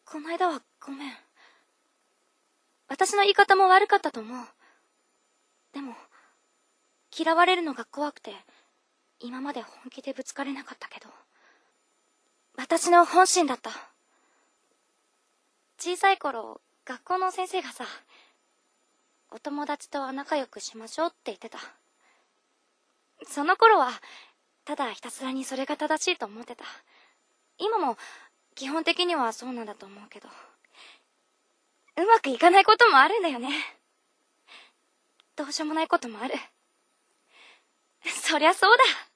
この間はごめん。私の言い方も悪かったと思う。でも、嫌われるのが怖くて、今まで本気でぶつかれなかったけど、私の本心だった。小さい頃、学校の先生がさ、お友達とは仲良くしましょうって言ってた。その頃は、ただひたすらにそれが正しいと思ってた。今も、基本的にはそうなんだと思うけど、うまくいかないこともあるんだよね。どうしようもないこともある。そりゃそうだ。